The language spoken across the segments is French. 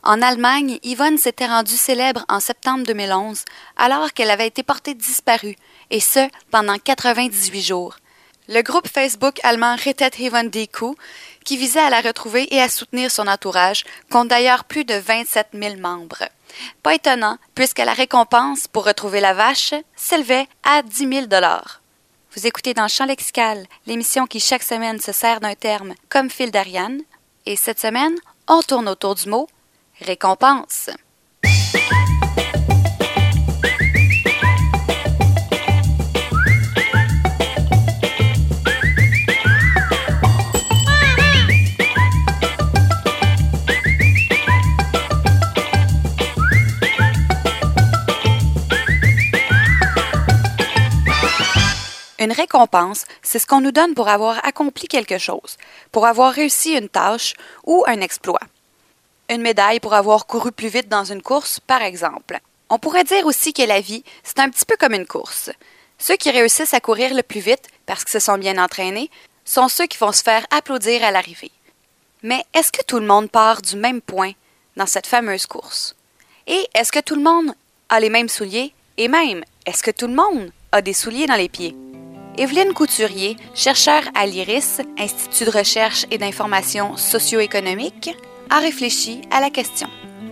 En Allemagne, Yvonne s'était rendue célèbre en septembre 2011 alors qu'elle avait été portée disparue, et ce, pendant 98 jours. Le groupe Facebook allemand Rettet Yvonne DQ, qui visait à la retrouver et à soutenir son entourage, compte d'ailleurs plus de 27 000 membres. Pas étonnant, puisque la récompense pour retrouver la vache s'élevait à 10 000 $. Vous écoutez dans Champ lexical, l'émission qui chaque semaine se sert d'un terme comme fil d'Ariane, et cette semaine, on tourne autour du mot récompense. Une récompense, c'est ce qu'on nous donne pour avoir accompli quelque chose, pour avoir réussi une tâche ou un exploit. Une médaille pour avoir couru plus vite dans une course, par exemple. On pourrait dire aussi que la vie, c'est un petit peu comme une course. Ceux qui réussissent à courir le plus vite, parce qu'ils se sont bien entraînés, sont ceux qui vont se faire applaudir à l'arrivée. Mais est-ce que tout le monde part du même point dans cette fameuse course? Et est-ce que tout le monde a les mêmes souliers? Et même, est-ce que tout le monde a des souliers dans les pieds? Évelyne Couturier, chercheure à l'IRIS, Institut de recherche et d'information socio-économique, a réfléchi à la question.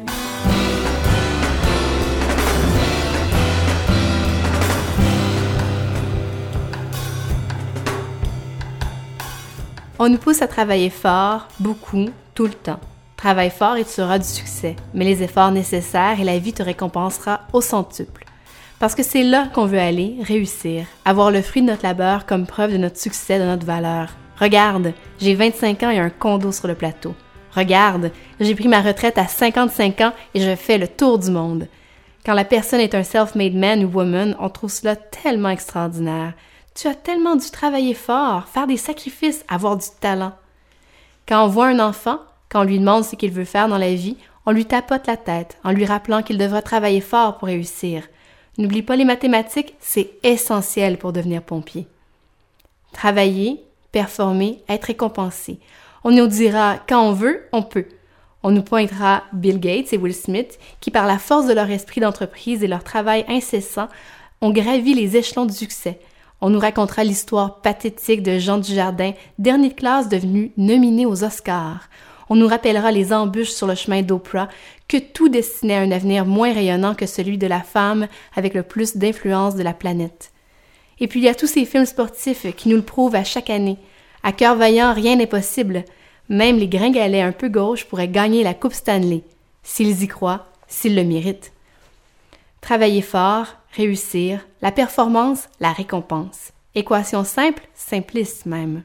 On nous pousse à travailler fort, beaucoup, tout le temps. Travaille fort et tu auras du succès, mais les efforts nécessaires et la vie te récompensera au centuple. Parce que c'est là qu'on veut aller, réussir, avoir le fruit de notre labeur comme preuve de notre succès, de notre valeur. Regarde, j'ai 25 ans et un condo sur le plateau. Regarde, j'ai pris ma retraite à 55 ans et je fais le tour du monde. Quand la personne est un self-made man ou woman, on trouve cela tellement extraordinaire. Tu as tellement dû travailler fort, faire des sacrifices, avoir du talent. Quand on voit un enfant, quand on lui demande ce qu'il veut faire dans la vie, on lui tapote la tête en lui rappelant qu'il devra travailler fort pour réussir. N'oublie pas les mathématiques, c'est essentiel pour devenir pompier. Travailler, performer, être récompensé. On nous dira quand on veut, on peut. On nous pointera Bill Gates et Will Smith qui, par la force de leur esprit d'entreprise et leur travail incessant, ont gravi les échelons du succès. On nous racontera l'histoire pathétique de Jean Dujardin, dernier de classe devenu nominé aux Oscars. On nous rappellera les embûches sur le chemin d'Oprah, que tout destinait à un avenir moins rayonnant que celui de la femme avec le plus d'influence de la planète. Et puis il y a tous ces films sportifs qui nous le prouvent à chaque année. À cœur vaillant, rien n'est possible. Même les gringalets un peu gauches pourraient gagner la Coupe Stanley, s'ils y croient, s'ils le méritent. Travailler fort, réussir, la performance, la récompense. Équation simple, simpliste même.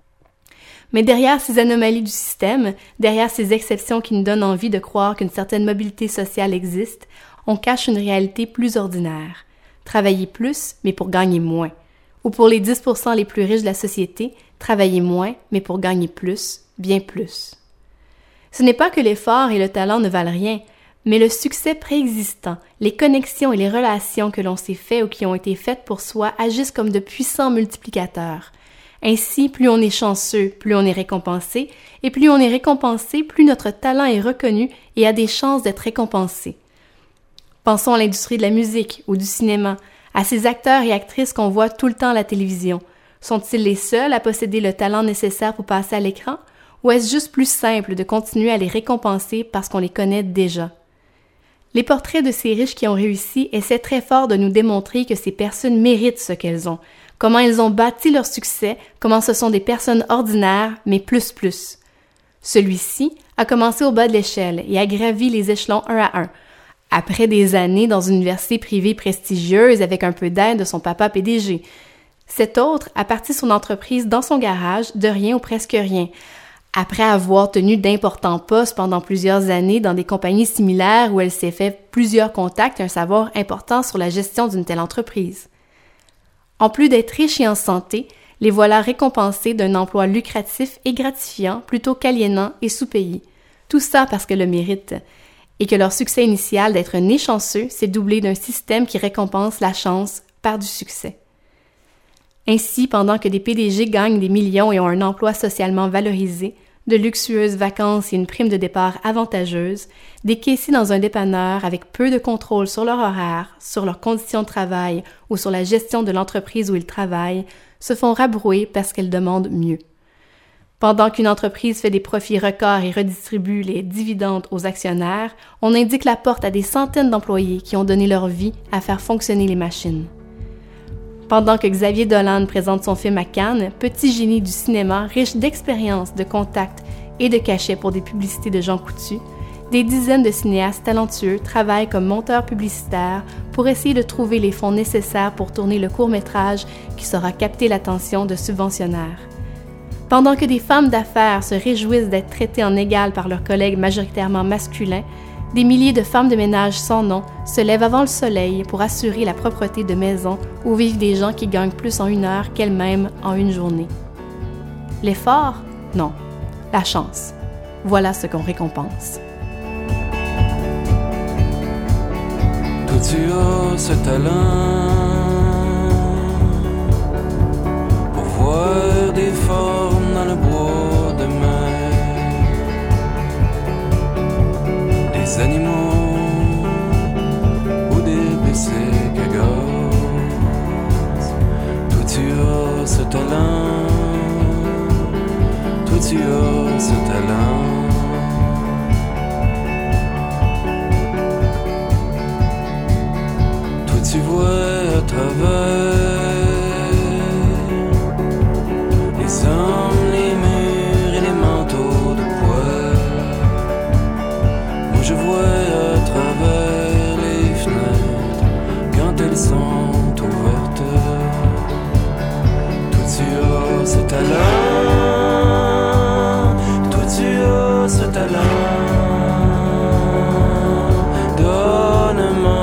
Mais derrière ces anomalies du système, derrière ces exceptions qui nous donnent envie de croire qu'une certaine mobilité sociale existe, on cache une réalité plus ordinaire. Travailler plus, mais pour gagner moins. Ou pour les 10% les plus riches de la société, travailler moins, mais pour gagner plus, bien plus. Ce n'est pas que l'effort et le talent ne valent rien, mais le succès préexistant, les connexions et les relations que l'on s'est fait ou qui ont été faites pour soi agissent comme de puissants multiplicateurs. Ainsi, plus on est chanceux, plus on est récompensé, et plus on est récompensé, plus notre talent est reconnu et a des chances d'être récompensé. Pensons à l'industrie de la musique ou du cinéma, à ces acteurs et actrices qu'on voit tout le temps à la télévision. Sont-ils les seuls à posséder le talent nécessaire pour passer à l'écran, ou est-ce juste plus simple de continuer à les récompenser parce qu'on les connaît déjà? Les portraits de ces riches qui ont réussi essaient très fort de nous démontrer que ces personnes méritent ce qu'elles ont, comment elles ont bâti leur succès, comment ce sont des personnes ordinaires, mais plus. Celui-ci a commencé au bas de l'échelle et a gravi les échelons un à un. Après des années dans une université privée prestigieuse avec un peu d'aide de son papa PDG. Cet autre a parti son entreprise dans son garage, de rien ou presque rien. Après avoir tenu d'importants postes pendant plusieurs années dans des compagnies similaires où elle s'est fait plusieurs contacts et un savoir important sur la gestion d'une telle entreprise. En plus d'être riches et en santé, les voilà récompensés d'un emploi lucratif et gratifiant plutôt qu'aliénant et sous-payé. Tout ça parce qu'elles le méritent. Et que leur succès initial d'être né chanceux s'est doublé d'un système qui récompense la chance par du succès. Ainsi, pendant que des PDG gagnent des millions et ont un emploi socialement valorisé, de luxueuses vacances et une prime de départ avantageuse, des caissiers dans un dépanneur avec peu de contrôle sur leur horaire, sur leurs conditions de travail ou sur la gestion de l'entreprise où ils travaillent se font rabrouer parce qu'elles demandent mieux. Pendant qu'une entreprise fait des profits records et redistribue les dividendes aux actionnaires, on indique la porte à des centaines d'employés qui ont donné leur vie à faire fonctionner les machines. Pendant que Xavier Dolan présente son film à Cannes, petit génie du cinéma riche d'expériences, de contacts et de cachets pour des publicités de Jean Coutu, des dizaines de cinéastes talentueux travaillent comme monteurs publicitaires pour essayer de trouver les fonds nécessaires pour tourner le court-métrage qui saura capter l'attention de subventionnaires. Pendant que des femmes d'affaires se réjouissent d'être traitées en égal par leurs collègues majoritairement masculins, des milliers de femmes de ménage sans nom se lèvent avant le soleil pour assurer la propreté de maisons où vivent des gens qui gagnent plus en 1 heure qu'elles-mêmes en 1 journée. L'effort? Non. La chance. Voilà ce qu'on récompense. Toi tu as ce talent pour voir des formes dans le bois de mer, des animaux ou des bicycles à gaz. Toi tu as ce talent, toi tu as ce talent. Tu vois à travers les hommes, les murs et les manteaux de poils. Moi je vois à travers les fenêtres quand elles sont ouvertes. Toi tu as ce talent, toi tu as ce talent. Donne-moi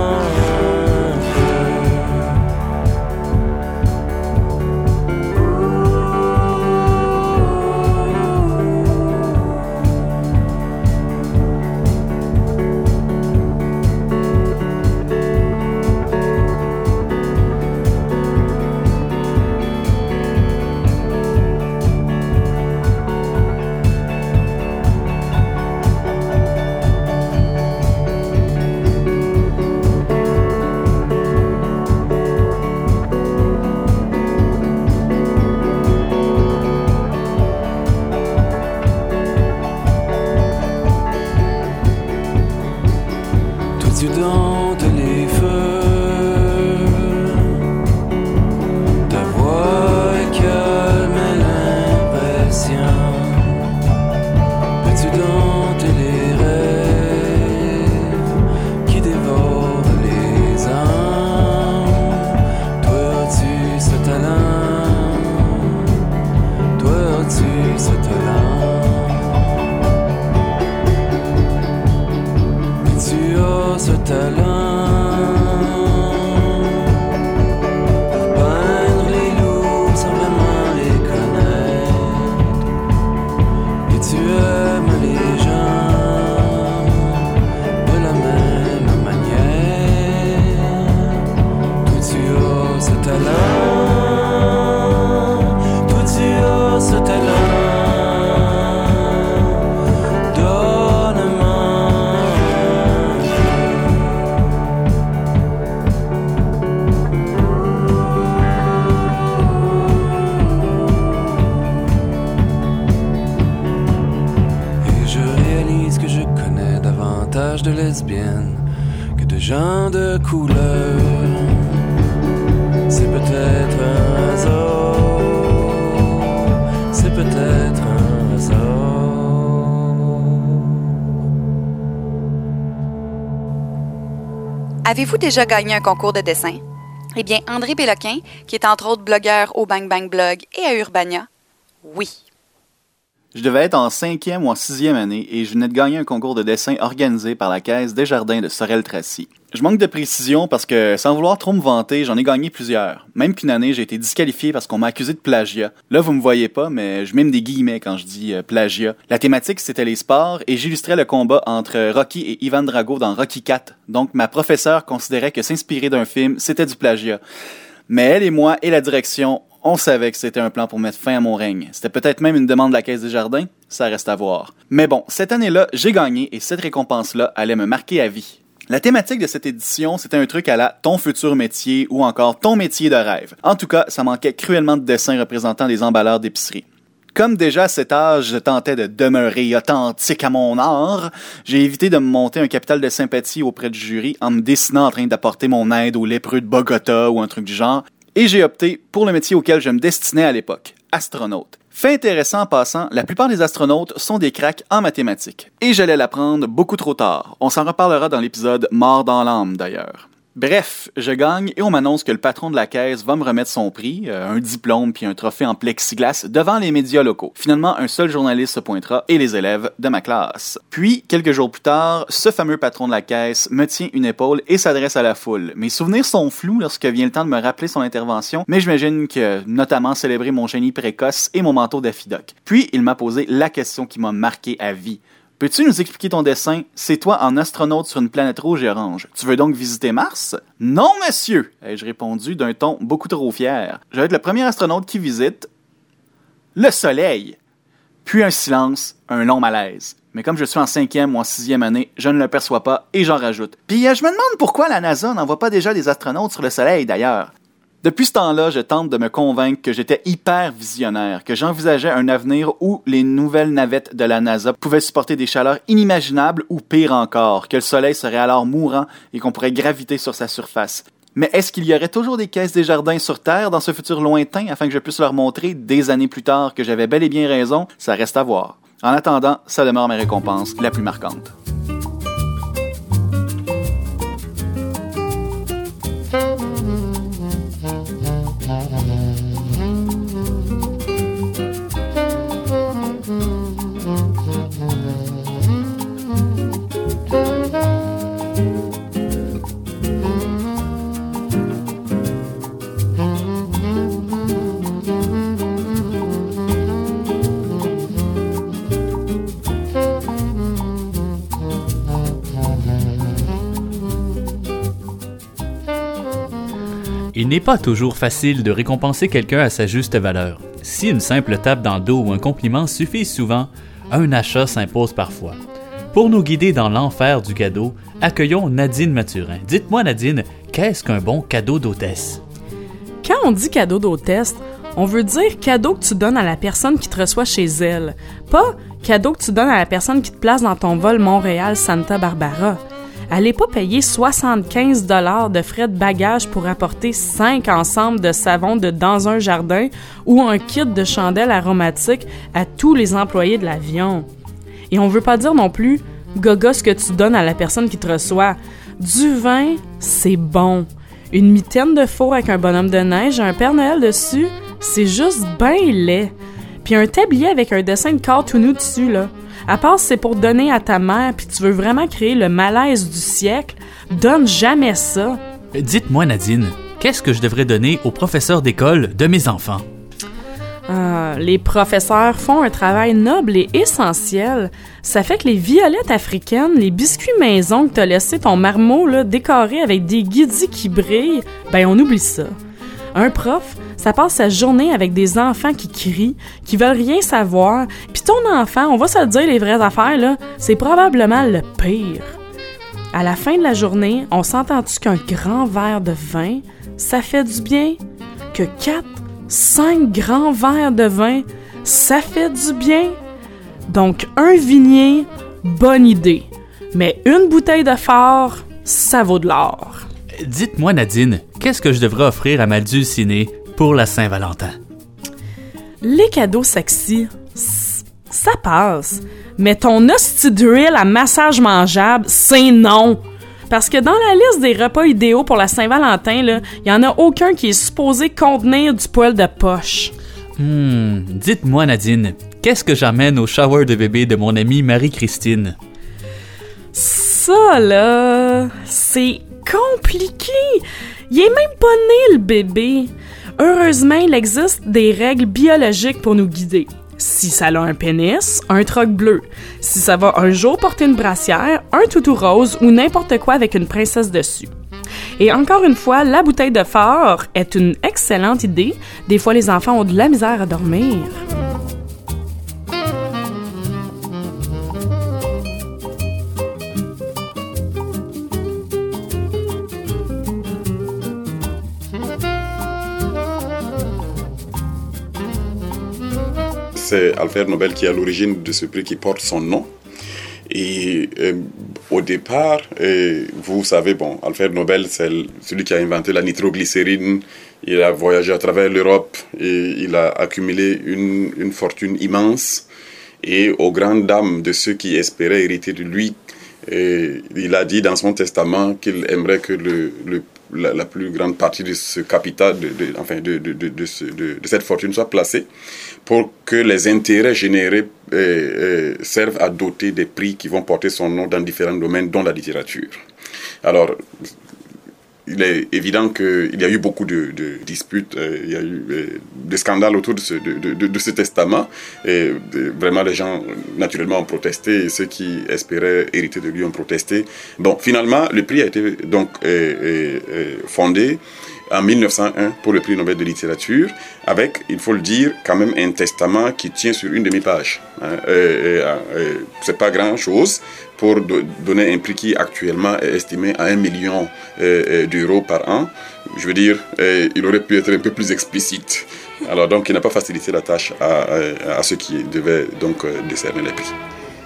tu domptes les feux, ta voix est calme et l'impression. Peux-tu dompter les rêves qui dévorent les âmes? Toi as-tu ce talent? Toi as-tu ce talent? Tu as ce talent pour peindre les loups sans vraiment les connaître. Et tu aimes les gens de la même manière. Toi tu as ce talent, toi tu as ce talent. De lesbiennes que de gens de couleur. C'est peut-être un hasard, c'est peut-être un hasard. Avez-vous déjà gagné un concours de dessin? Eh bien, André Péloquin, qui est entre autres blogueur au Bang Bang Blog et à Urbania, oui. Je devais être en 5e ou en 6e année et je venais de gagner un concours de dessin organisé par la Caisse Desjardins de Sorel-Tracy. Je manque de précision parce que, sans vouloir trop me vanter, j'en ai gagné plusieurs. Même qu'une année, j'ai été disqualifié parce qu'on m'a accusé de plagiat. Là, vous me voyez pas, mais je mime des guillemets quand je dis plagiat. La thématique, c'était les sports et j'illustrais le combat entre Rocky et Ivan Drago dans Rocky IV. Donc, ma professeure considérait que s'inspirer d'un film, c'était du plagiat. Mais elle et moi et la direction, on savait que c'était un plan pour mettre fin à mon règne. C'était peut-être même une demande de la Caisse des Jardins, ça reste à voir. Mais bon, cette année-là, j'ai gagné et cette récompense-là allait me marquer à vie. La thématique de cette édition, c'était un truc à la « ton futur métier » ou encore « ton métier de rêve ». En tout cas, ça manquait cruellement de dessins représentant des emballeurs d'épicerie. Comme déjà à cet âge, je tentais de demeurer authentique à mon art, j'ai évité de me monter un capital de sympathie auprès du jury en me dessinant en train d'apporter mon aide aux lépreux de Bogota ou un truc du genre, et j'ai opté pour le métier auquel je me destinais à l'époque, astronaute. Fait intéressant en passant, la plupart des astronautes sont des cracks en mathématiques. Et j'allais l'apprendre beaucoup trop tard. On s'en reparlera dans l'épisode « Mort dans l'âme » d'ailleurs. Bref, je gagne et on m'annonce que le patron de la caisse va me remettre son prix, un diplôme puis un trophée en plexiglas devant les médias locaux. Finalement, un seul journaliste se pointera et les élèves de ma classe. Puis, quelques jours plus tard, ce fameux patron de la caisse me tient une épaule et s'adresse à la foule. Mes souvenirs sont flous lorsque vient le temps de me rappeler son intervention, mais j'imagine que, notamment, célébrer mon génie précoce et mon manteau d'affidoc. Puis, il m'a posé la question qui m'a marqué à vie. Peux-tu nous expliquer ton dessin? C'est toi en astronaute sur une planète rouge et orange. Tu veux donc visiter Mars? Non, monsieur! Ai-je répondu d'un ton beaucoup trop fier. Je vais être le premier astronaute qui visite le Soleil. Puis un silence, un long malaise. Mais comme je suis en 5e ou en 6e année, je ne le perçois pas et j'en rajoute. Puis je me demande pourquoi la NASA n'envoie pas déjà des astronautes sur le Soleil d'ailleurs. Depuis ce temps-là, je tente de me convaincre que j'étais hyper visionnaire, que j'envisageais un avenir où les nouvelles navettes de la NASA pouvaient supporter des chaleurs inimaginables ou pire encore, que le Soleil serait alors mourant et qu'on pourrait graviter sur sa surface. Mais est-ce qu'il y aurait toujours des caisses des jardins sur Terre dans ce futur lointain afin que je puisse leur montrer des années plus tard que j'avais bel et bien raison? Ça reste à voir. En attendant, ça demeure ma récompense la plus marquante. Il n'est pas toujours facile de récompenser quelqu'un à sa juste valeur. Si une simple tape dans le dos ou un compliment suffit souvent, un achat s'impose parfois. Pour nous guider dans l'enfer du cadeau, accueillons Nadine Mathurin. Dites-moi Nadine, qu'est-ce qu'un bon cadeau d'hôtesse? Quand on dit cadeau d'hôtesse, on veut dire cadeau que tu donnes à la personne qui te reçoit chez elle. Pas cadeau que tu donnes à la personne qui te place dans ton vol Montréal-Santa Barbara. Allez pas payer 75 $ de frais de bagage pour apporter 5 ensembles de savon de Dans un jardin ou un kit de chandelles aromatiques à tous les employés de l'avion. Et on veut pas dire non plus « gaga ce que tu donnes à la personne qui te reçoit ». Du vin, c'est bon. Une mitaine de four avec un bonhomme de neige et un Père Noël dessus, c'est juste ben laid. Puis un tablier avec un dessin de cartoonou dessus, là. À part si c'est pour donner à ta mère puis tu veux vraiment créer le malaise du siècle, donne jamais ça. Dites-moi Nadine, qu'est-ce que je devrais donner aux professeurs d'école de mes enfants? Les professeurs font un travail noble et essentiel. Ça fait que les violettes africaines, les biscuits maison que t'as laissé ton marmot là, décoré avec des guidis qui brillent, ben on oublie ça. Un prof, ça passe sa journée avec des enfants qui crient, qui veulent rien savoir, puis ton enfant, on va se le dire les vraies affaires, là, c'est probablement le pire. À la fin de la journée, on s'entend-tu qu'un grand verre de vin, ça fait du bien? Que 4-5 grands verres de vin, ça fait du bien? Donc, un vignier, bonne idée. Mais une bouteille de fort, ça vaut de l'or. Dites-moi Nadine, qu'est-ce que je devrais offrir à ma dulcinée pour la Saint-Valentin? Les cadeaux sexy, ça passe. Mais ton hostie d'huile à massage mangeable, c'est non. Parce que dans la liste des repas idéaux pour la Saint-Valentin, il y en a aucun qui est supposé contenir du poil de poche. Dites-moi Nadine, qu'est-ce que j'amène au shower de bébé de mon amie Marie-Christine? Ça, là, c'est compliqué. Il est même pas né, le bébé. Heureusement, il existe des règles biologiques pour nous guider. Si ça a un pénis, un troc bleu. Si ça va un jour porter une brassière, un toutou rose ou n'importe quoi avec une princesse dessus. Et encore une fois, la bouteille de phare est une excellente idée. Des fois, les enfants ont de la misère à dormir. C'est Alfred Nobel qui est à l'origine de ce prix qui porte son nom. Et au départ, vous savez, Alfred Nobel, c'est celui qui a inventé la nitroglycérine. Il a voyagé à travers l'Europe et il a accumulé une fortune immense. Et aux grandes dames de ceux qui espéraient hériter de lui, il a dit dans son testament qu'il aimerait que la plus grande partie de ce capital, de cette fortune soit placée pour que les intérêts générés servent à doter des prix qui vont porter son nom dans différents domaines, dont la littérature. Alors, il est évident qu'il y a eu beaucoup de disputes, il y a eu des scandales autour de ce testament. Et vraiment, les gens, naturellement, ont protesté et ceux qui espéraient hériter de lui ont protesté. Bon, finalement, le prix a été donc fondé en 1901 pour le prix Nobel de littérature, avec, il faut le dire, quand même un testament qui tient sur une demi-page. C'est pas grand-chose pour donner un prix qui actuellement est estimé à 1 million d'euros par an. Je veux dire, il aurait pu être un peu plus explicite. Alors donc, il n'a pas facilité la tâche à ceux qui devaient donc décerner les prix.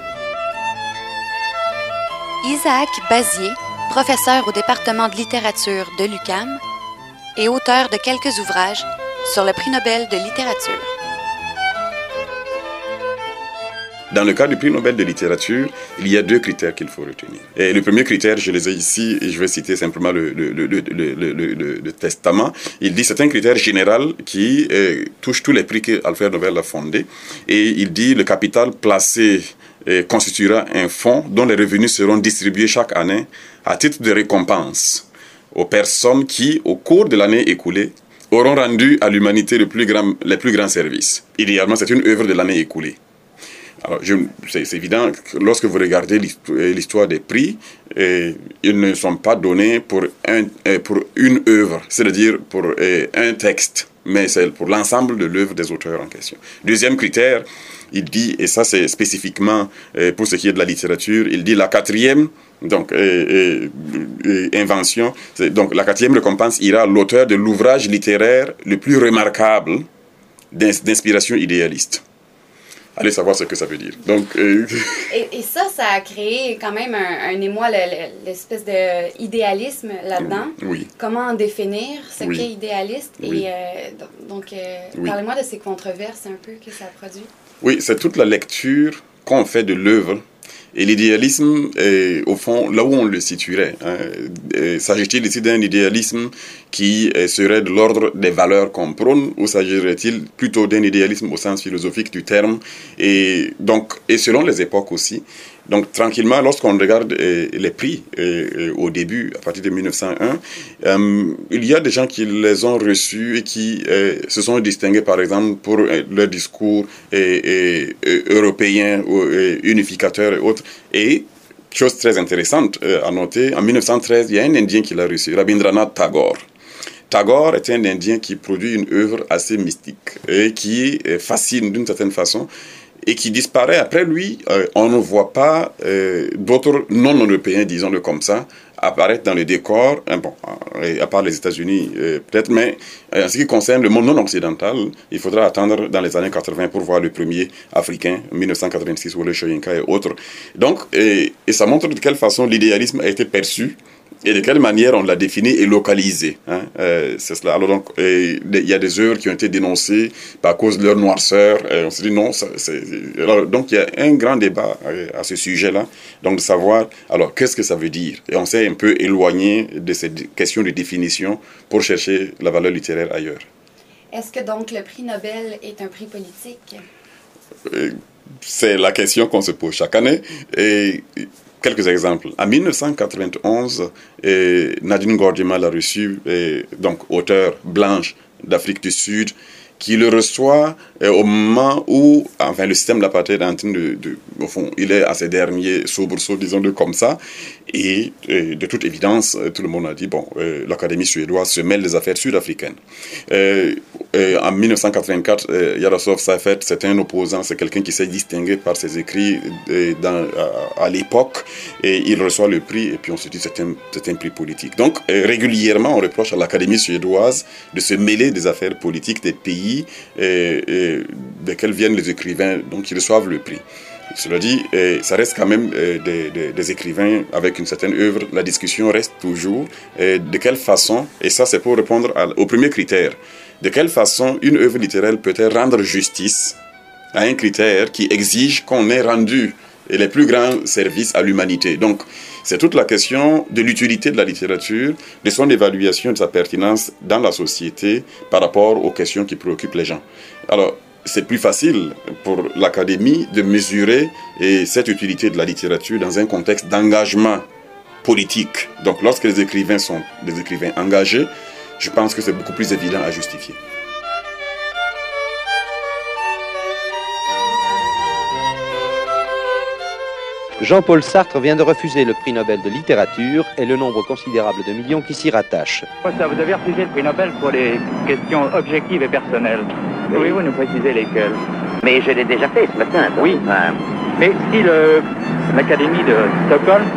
Isaac Bazier, professeur au département de littérature de l'UQAM, et auteur de quelques ouvrages sur le prix Nobel de littérature. Dans le cas du prix Nobel de littérature, il y a 2 critères qu'il faut retenir. Et le premier critère, je les ai ici, et je vais citer simplement le testament. Il dit que c'est un critère général qui touche tous les prix qu'Alfred Nobel a fondés. Et il dit le capital placé constituera un fonds dont les revenus seront distribués chaque année à titre de récompense aux personnes qui, au cours de l'année écoulée, auront rendu à l'humanité les plus grands services. Idéalement, c'est une œuvre de l'année écoulée. Alors, c'est évident que lorsque vous regardez l'histoire des prix, ils ne sont pas donnés pour une œuvre, c'est-à-dire pour un texte, mais c'est pour l'ensemble de l'œuvre des auteurs en question. Deuxième critère, il dit, et ça c'est spécifiquement pour ce qui est de la littérature, il dit la 4e invention, donc la 4e récompense ira à l'auteur de l'ouvrage littéraire le plus remarquable d'inspiration idéaliste. Allez savoir ce que ça veut dire. Donc, et ça a créé quand même un émoi, l'espèce d'idéalisme là-dedans. Oui. Comment définir ce qu'est idéaliste? Oui. Et parlez-moi de ces controverses un peu que ça produit. Oui, c'est toute la lecture qu'on fait de l'œuvre. Et l'idéalisme, au fond, là où on le situerait, s'agit-il ici d'un idéalisme qui serait de l'ordre des valeurs qu'on prône, ou s'agirait-il plutôt d'un idéalisme au sens philosophique du terme, et selon les époques aussi. Donc, tranquillement, lorsqu'on regarde les prix au début, à partir de 1901, il y a des gens qui les ont reçus et qui se sont distingués, par exemple, pour leur discours européen, unificateur et autres. Et, chose très intéressante à noter, en 1913, il y a un Indien qui l'a reçu, Rabindranath Tagore. Tagore est un Indien qui produit une œuvre assez mystique et qui fascine d'une certaine façon, et qui disparaît. Après lui, on ne voit pas d'autres non-européens, disons-le comme ça, apparaître dans le décor, à part les États-Unis peut-être, mais en ce qui concerne le monde non-occidental, il faudra attendre dans les années 80 pour voir le premier africain, 1986, Wole Soyinka et autres. Donc, et ça montre de quelle façon l'idéalisme a été perçu et de quelle manière on l'a défini et localisé. C'est cela. Alors donc, il y a des œuvres qui ont été dénoncées à cause de leur noirceur. On se dit non. Alors, donc, il y a un grand débat à ce sujet-là. Donc, de savoir, alors, qu'est-ce que ça veut dire? Et on s'est un peu éloigné de cette question de définition pour chercher la valeur littéraire ailleurs. Est-ce que donc le prix Nobel est un prix politique? C'est la question qu'on se pose chaque année. Et quelques exemples. En 1991, Nadine Gordimer l'a reçu, donc auteure blanche d'Afrique du Sud, qui le reçoit au moment où, le système d'apartheid est en train au fond, il est à ses derniers soubresauts, disons-le comme ça, Et de toute évidence, tout le monde a dit, l'Académie suédoise se mêle des affaires sud-africaines. En 1984, Yaroslav Seifert, c'est un opposant, c'est quelqu'un qui s'est distingué par ses écrits à l'époque, et il reçoit le prix, et puis on se dit c'est un prix politique. Donc régulièrement, on reproche à l'Académie suédoise de se mêler des affaires politiques des pays desquels viennent les écrivains, donc qui reçoivent le prix. Cela dit, ça reste quand même des écrivains avec une certaine œuvre. La discussion reste toujours de quelle façon, et ça c'est pour répondre au premier critère, de quelle façon une œuvre littéraire peut-elle rendre justice à un critère qui exige qu'on ait rendu les plus grands services à l'humanité. Donc, c'est toute la question de l'utilité de la littérature, de son évaluation, de sa pertinence dans la société par rapport aux questions qui préoccupent les gens. Alors, c'est plus facile pour l'Académie de mesurer cette utilité de la littérature dans un contexte d'engagement politique. Donc, lorsque les écrivains sont des écrivains engagés, je pense que c'est beaucoup plus évident à justifier. Jean-Paul Sartre vient de refuser le prix Nobel de littérature et le nombre considérable de millions qui s'y rattachent. Ça, vous avez refusé le prix Nobel pour les questions objectives et personnelles. Pouvez-vous nous préciser lesquelles? Mais je l'ai déjà fait ce matin. Donc. Oui, mais si l'Académie de Stockholm...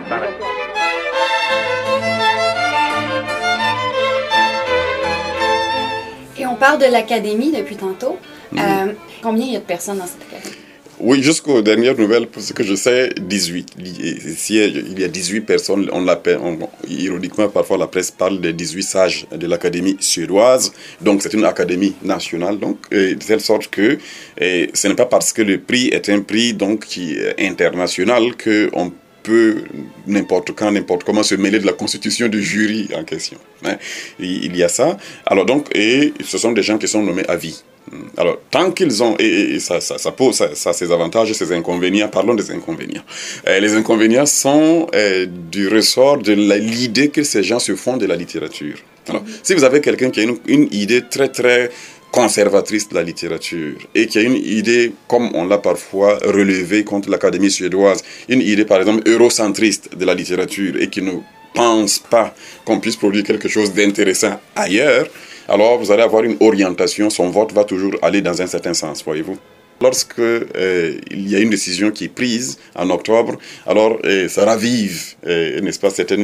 Et on parle de l'Académie depuis tantôt. Combien il y a de personnes dans cette Académie? Oui, jusqu'aux dernières nouvelles, pour ce que je sais, 18. Ici, il y a 18 personnes, on l'appelle, ironiquement, parfois la presse parle des 18 sages de l'Académie suédoise. Donc, c'est une académie nationale, donc, de telle sorte que ce n'est pas parce que le prix est un prix donc, qui est international qu'on peut n'importe quand, n'importe comment se mêler de la constitution du jury en question. Hein. Il y a ça. Alors donc, et ce sont des gens qui sont nommés à vie. Alors, tant qu'ils ont, et ça pose ça ses avantages et ses inconvénients, parlons des inconvénients. Les inconvénients sont du ressort de l'idée que ces gens se font de la littérature. Alors, si vous avez quelqu'un qui a une idée très très conservatrice de la littérature et qui a une idée, comme on l'a parfois relevé contre l'Académie suédoise, une idée par exemple eurocentriste de la littérature et qui ne pense pas qu'on puisse produire quelque chose d'intéressant ailleurs, alors vous allez avoir une orientation, son vote va toujours aller dans un certain sens, voyez-vous. Lorsque il y a une décision qui est prise en octobre, alors ça ravive, n'est-ce pas, certaines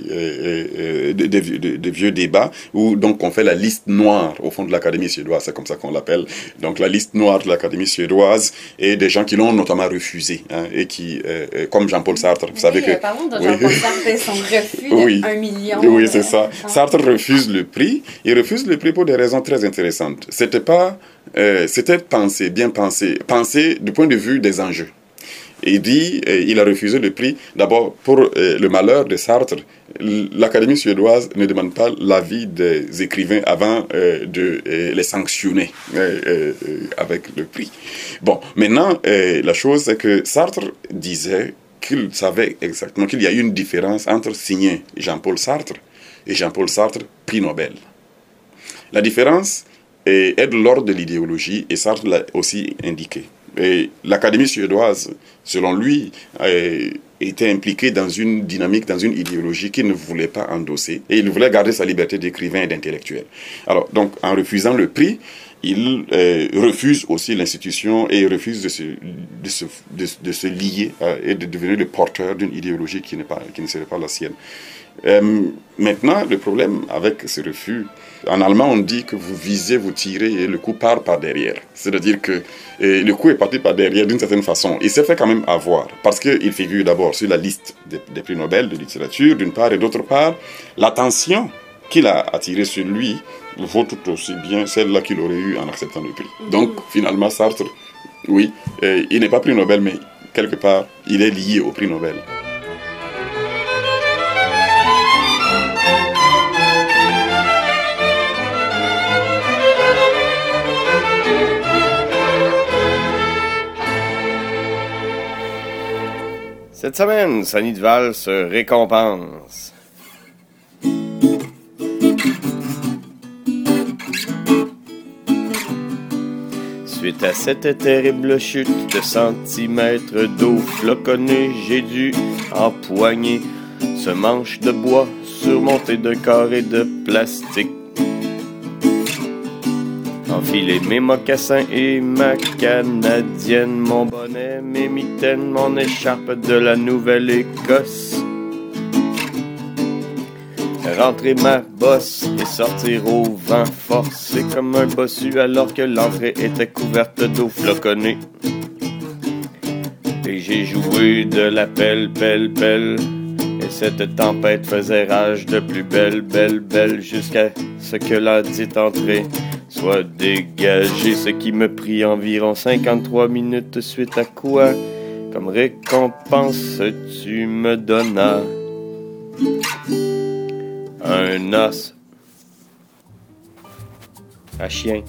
des vieux débats où donc on fait la liste noire au fond de l'Académie suédoise, c'est comme ça qu'on l'appelle. Donc la liste noire de l'Académie suédoise et des gens qui l'ont notamment refusé et qui, comme Jean-Paul Sartre, vous savez que. Parlons de Jean-Paul Sartre et son refus de 1 million. Oui, c'est ça. Sartre refuse le prix. Il refuse le prix pour des raisons très intéressantes. C'était bien pensé du point de vue des enjeux. Et il a refusé le prix, d'abord pour le malheur de Sartre. L'Académie suédoise ne demande pas l'avis des écrivains avant de les sanctionner avec le prix. Bon, maintenant, la chose c'est que Sartre disait qu'il savait exactement qu'il y a une différence entre signer Jean-Paul Sartre et Jean-Paul Sartre, prix Nobel. La différence est de l'ordre de l'idéologie, et Sartre l'a aussi indiqué. Et l'Académie suédoise, selon lui, était impliquée dans une dynamique, dans une idéologie qu'il ne voulait pas endosser, et il voulait garder sa liberté d'écrivain et d'intellectuel. Alors, donc, en refusant le prix, il refuse aussi l'institution et refuse de se lier et de devenir le porteur d'une idéologie qui ne serait pas la sienne. Maintenant, le problème avec ce refus, en allemand on dit que vous visez, vous tirez et le coup part par derrière. C'est-à-dire que le coup est parti par derrière d'une certaine façon. Il s'est fait quand même avoir parce qu'il figure d'abord sur la liste des prix Nobel de littérature d'une part, et d'autre part, l'attention qu'il a attirée sur lui vaut tout aussi bien celle-là qu'il aurait eue en acceptant le prix. Donc finalement Sartre, oui, il n'est pas prix Nobel, mais quelque part il est lié au prix Nobel. Cette semaine, Sonny Duval se récompense. Suite à cette terrible chute de centimètres d'eau floconnée, j'ai dû empoigner Ce manche de bois surmonté d'un carré de plastique. Enfiler mes mocassins et ma canadienne, mon bonnet, mes mitaines, mon écharpe de la Nouvelle-Écosse. Rentrer ma bosse et sortir au vent forcé comme un bossu alors que l'entrée était couverte d'eau floconnée. Et j'ai joué de la pelle, et cette tempête faisait rage de plus belle, jusqu'à ce que la dite entrée soit dégagée, ce qui me prit environ 53 minutes, suite à quoi, comme récompense, tu me donnas un os à chien.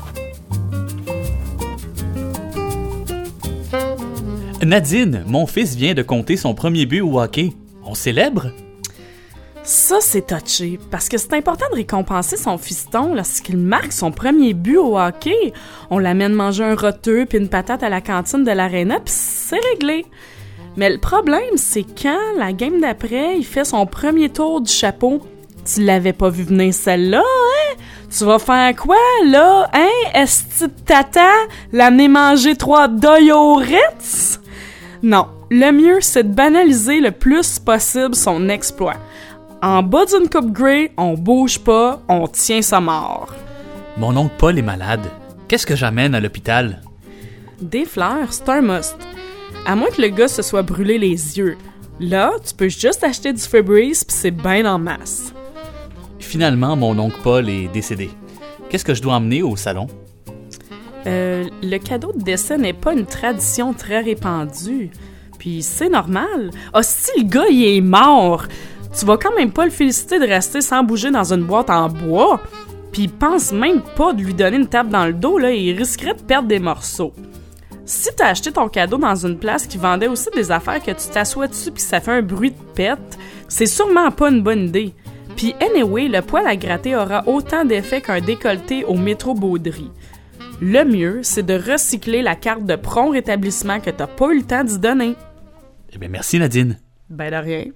Nadine, mon fils vient de compter son premier but au hockey. On célèbre? Ça, c'est touché, parce que c'est important de récompenser son fiston lorsqu'il marque son premier but au hockey. On l'amène manger un roteux puis une patate à la cantine de l'aréna, puis c'est réglé. Mais le problème, c'est quand, la game d'après, il fait son premier tour du chapeau. Tu l'avais pas vu venir celle-là, hein? Tu vas faire quoi, là, hein? Est-ce que tata l'amener manger 3 deuils aux Ritz? Non, le mieux, c'est de banaliser le plus possible son exploit. En bas d'une coupe Grey, on bouge pas, on tient sa mort. Mon oncle Paul est malade. Qu'est-ce que j'amène à l'hôpital? Des fleurs, c'est un must. À moins que le gars se soit brûlé les yeux. Là, tu peux juste acheter du Febreze pis c'est bien en masse. Finalement, mon oncle Paul est décédé. Qu'est-ce que je dois emmener au salon? Le cadeau de décès n'est pas une tradition très répandue. Puis c'est normal. Ah, si le gars, il est mort, tu vas quand même pas le féliciter de rester sans bouger dans une boîte en bois. Puis pense même pas de lui donner une tape dans le dos, là, il risquerait de perdre des morceaux. Si t'as acheté ton cadeau dans une place qui vendait aussi des affaires que tu t'assois dessus puis ça fait un bruit de pète, c'est sûrement pas une bonne idée. Puis anyway, le poil à gratter aura autant d'effet qu'un décolleté au métro Baudry. Le mieux, c'est de recycler la carte de prompt rétablissement que t'as pas eu le temps d'y donner. Eh bien, merci Nadine. Ben de rien.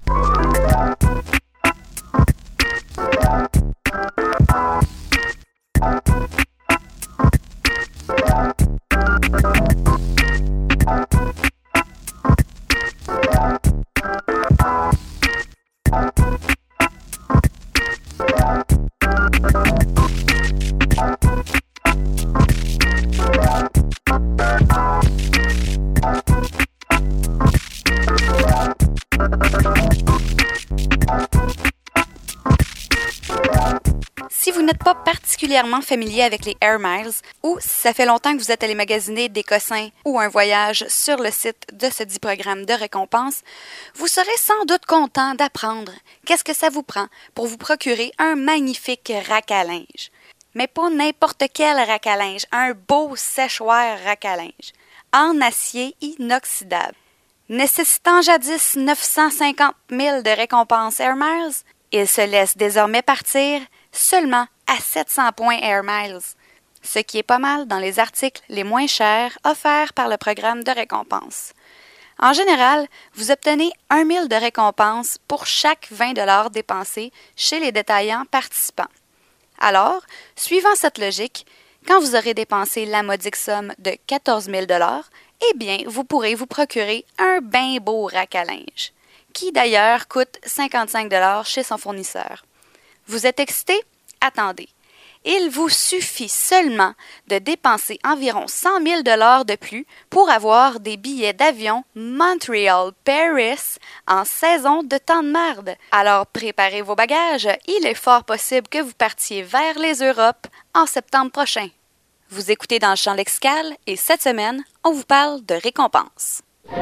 Si vous n'êtes pas particulièrement familier avec les Air Miles, ou si ça fait longtemps que vous êtes allé magasiner des cossins ou un voyage sur le site de ce dit programme de récompense, vous serez sans doute content d'apprendre qu'est-ce que ça vous prend pour vous procurer un magnifique rack à linge. Mais pas n'importe quel rack à linge, un beau séchoir rack à linge, en acier inoxydable. Nécessitant jadis 950 000 de récompenses Air Miles, il se laisse désormais partir seulement à 700 points Air Miles, ce qui est pas mal dans les articles les moins chers offerts par le programme de récompense. En général, vous obtenez 1 000 de récompense pour chaque 20 $ dépensés chez les détaillants participants. Alors, suivant cette logique, quand vous aurez dépensé la modique somme de 14 000 $, eh bien, vous pourrez vous procurer un bien beau rack à linge, qui d'ailleurs coûte 55 $ chez son fournisseur. Vous êtes excité? Attendez. Il vous suffit seulement de dépenser environ 100 000 $ de plus pour avoir des billets d'avion Montréal-Paris en saison de temps de marde. Alors préparez vos bagages, il est fort possible que vous partiez vers les Europes en septembre prochain. Vous écoutez Dans le champ lexical et cette semaine, on vous parle de récompenses.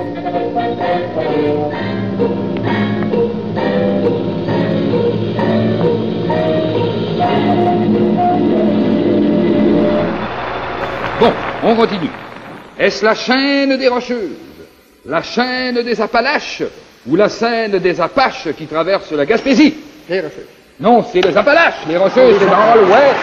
Bon, on continue. Est-ce la chaîne des Rocheuses, la chaîne des Appalaches ou la Seine des Apaches qui traverse la Gaspésie? Les Rocheuses. Non, c'est les Appalaches. Les Rocheuses, c'est dans l'ouest.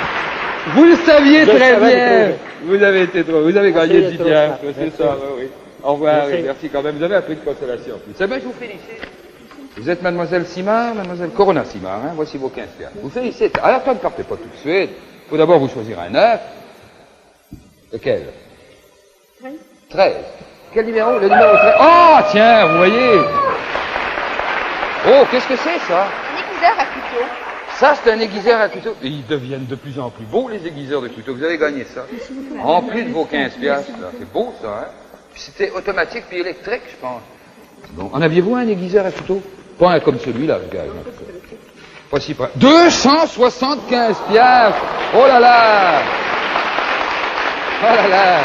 Vous le saviez très bien. Vous avez été trop. Vous avez gagné 10 piastres. C'est ça, oui. Au revoir, oui, merci quand même. Vous avez un peu de consolation. C'est bien, je vous félicite. Vous êtes mademoiselle Simard, mademoiselle Corona Simard, hein? Voici vos 15 piastres. Je vous félicite. Alors, ne partez pas tout de suite. Il faut d'abord vous choisir un œuf. Lequel? 13. Quel numéro? Le numéro 13. Oh, tiens, vous voyez. Oh, qu'est-ce que c'est, ça? Un aiguiseur à couteau. Ça, c'est un aiguiseur à couteau. Et ils deviennent de plus en plus beaux, les aiguiseurs de couteau. Vous avez gagné ça. En plus de vos 15 piastres, là. C'est beau, ça, hein? Puis c'était automatique puis électrique, je pense. Bon. En aviez-vous un aiguiseur à couteau? Pas un comme celui-là, regarde. Voici pas. 275 piastres! Oh là là! Oh là là!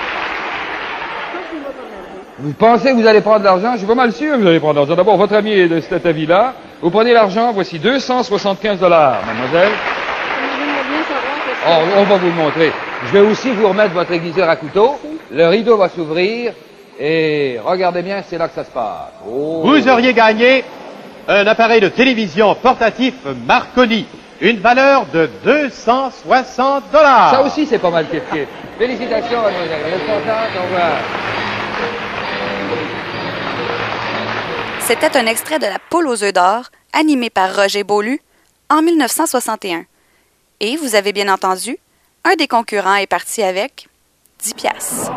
Vous pensez que vous allez prendre l'argent? Je suis pas mal sûr que vous allez prendre l'argent. D'abord, votre ami est de cet avis-là. Vous prenez l'argent, voici 275 $, mademoiselle. Oh, on va vous le montrer. Je vais aussi vous remettre votre aiguiseur à couteau. Le rideau va s'ouvrir. Et regardez bien, c'est là que ça se passe. Oh. Vous auriez gagné un appareil de télévision portatif Marconi. Une valeur de 260 $. Ça aussi, c'est pas mal kiff-kiff. Félicitations, mademoiselle. Vous êtes contente? Au revoir. C'était un extrait de La Poule aux œufs d'or, animé par Roger Beaulieu, en 1961. Et vous avez bien entendu, un des concurrents est parti avec 10 piastres.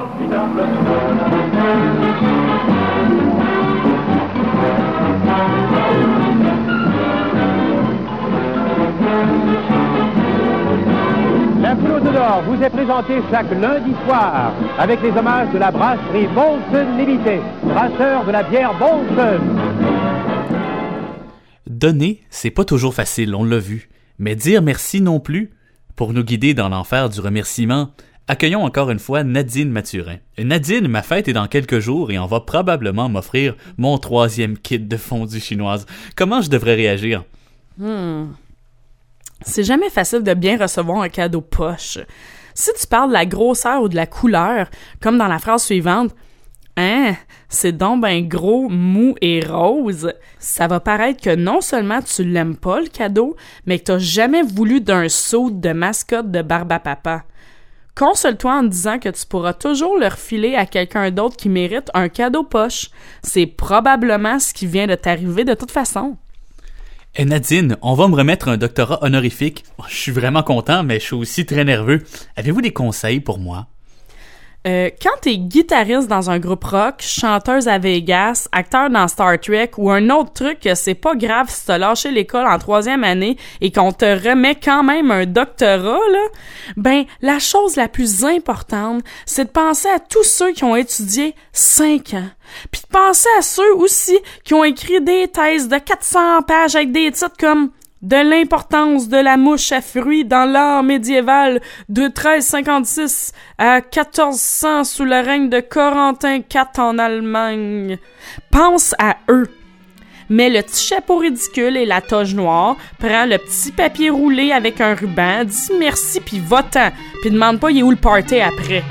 La Poule aux œufs d'or vous est présentée chaque lundi soir avec les hommages de la brasserie Molson Limited, brasseur de la bière Molson. Donner, c'est pas toujours facile, on l'a vu. Mais dire merci non plus. Pour nous guider dans l'enfer du remerciement, accueillons encore une fois Nadine Mathurin. Nadine, ma fête est dans quelques jours et on va probablement m'offrir mon 3e kit de fondue chinoise. Comment je devrais réagir? C'est jamais facile de bien recevoir un cadeau poche. Si tu parles de la grosseur ou de la couleur, comme dans la phrase suivante, « Hein, c'est donc ben gros, mou et rose », ça va paraître que non seulement tu l'aimes pas le cadeau, mais que t'as jamais voulu d'un saut de mascotte de Barbe à Papa. Console-toi en te disant que tu pourras toujours le refiler à quelqu'un d'autre qui mérite un cadeau poche. C'est probablement ce qui vient de t'arriver de toute façon. Nadine, on va me remettre un doctorat honorifique. Je suis vraiment content, mais je suis aussi très nerveux. Avez-vous des conseils pour moi? Quand t'es guitariste dans un groupe rock, chanteuse à Vegas, acteur dans Star Trek ou un autre truc que c'est pas grave si t'as lâché l'école en 3e année et qu'on te remet quand même un doctorat, là, ben, la chose la plus importante, c'est de penser à tous ceux qui ont étudié 5 ans. Puis de penser à ceux aussi qui ont écrit des thèses de 400 pages avec des titres comme de l'importance de la mouche à fruits dans l'art médiéval de 1356 à 1400 sous le règne de Corentin IV en Allemagne. Pense à eux. Mets le petit chapeau ridicule et la toge noire, prends le petit papier roulé avec un ruban, dis merci pis va-t'en, pis demande pas il est où le party après.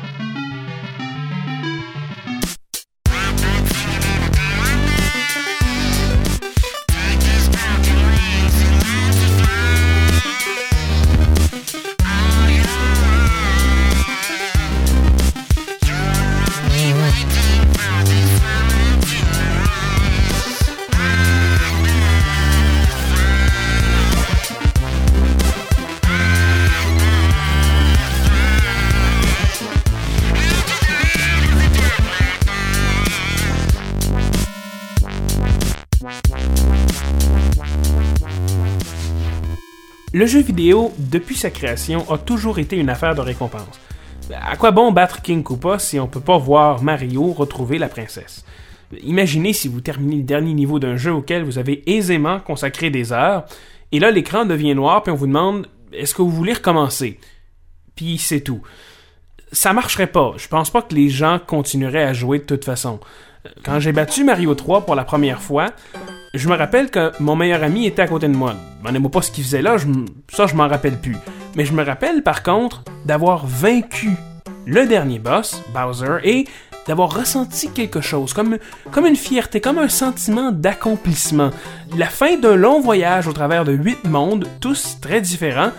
Le jeu vidéo, depuis sa création, a toujours été une affaire de récompense. À quoi bon battre King Koopa si on peut pas voir Mario retrouver la princesse? Imaginez si vous terminez le dernier niveau d'un jeu auquel vous avez aisément consacré des heures, et là l'écran devient noir puis on vous demande « Est-ce que vous voulez recommencer? » Puis c'est tout. Ça marcherait pas. Je pense pas que les gens continueraient à jouer de toute façon. Quand j'ai battu Mario 3 pour la première fois, je me rappelle que mon meilleur ami était à côté de moi. Demandez-moi pas ce qu'il faisait là, je m'en rappelle plus. Mais je me rappelle par contre d'avoir vaincu le dernier boss, Bowser, et d'avoir ressenti quelque chose, comme une fierté, comme un sentiment d'accomplissement. La fin d'un long voyage au travers de 8 mondes, tous très différents,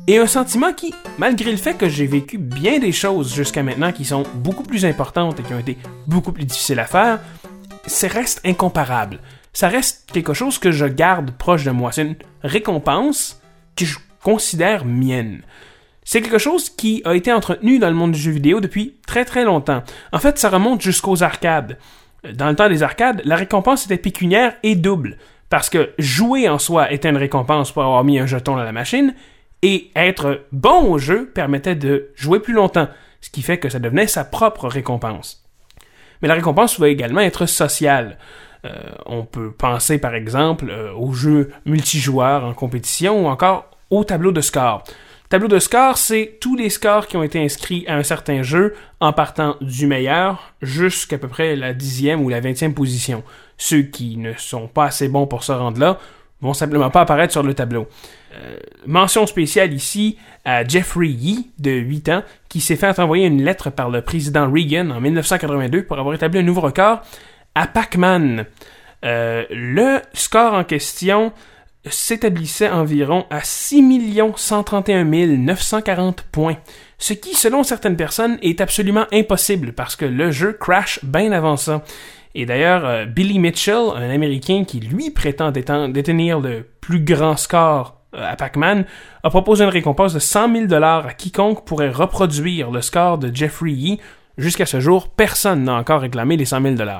Et un sentiment qui, malgré le fait que j'ai vécu bien des choses jusqu'à maintenant qui sont beaucoup plus importantes et qui ont été beaucoup plus difficiles à faire, ça reste incomparable. Ça reste quelque chose que je garde proche de moi. C'est une récompense que je considère mienne. C'est quelque chose qui a été entretenu dans le monde du jeu vidéo depuis très très longtemps. En fait, ça remonte jusqu'aux arcades. Dans le temps des arcades, la récompense était pécuniaire et double, parce que jouer en soi était une récompense pour avoir mis un jeton dans la machine, et être bon au jeu permettait de jouer plus longtemps, ce qui fait que ça devenait sa propre récompense. Mais la récompense pouvait également être sociale. On peut penser par exemple aux jeux multijoueurs en compétition ou encore au tableau de score. Tableau de score, c'est tous les scores qui ont été inscrits à un certain jeu en partant du meilleur jusqu'à peu près la 10e ou la 20e position. Ceux qui ne sont pas assez bons pour se rendre là vont simplement pas apparaître sur le tableau. Mention spéciale ici à Jeffrey Yee, de 8 ans, qui s'est fait envoyer une lettre par le président Reagan en 1982 pour avoir établi un nouveau record à Pac-Man. Le score en question s'établissait environ à 6 131 940 points, ce qui, selon certaines personnes, est absolument impossible parce que le jeu crash bien avant ça. Et d'ailleurs, Billy Mitchell, un Américain qui, lui, prétend détenir le plus grand score à Pac-Man, a proposé une récompense de 100 000 $ à quiconque pourrait reproduire le score de Jeffrey Yee. Jusqu'à ce jour, personne n'a encore réclamé les 100 000 $.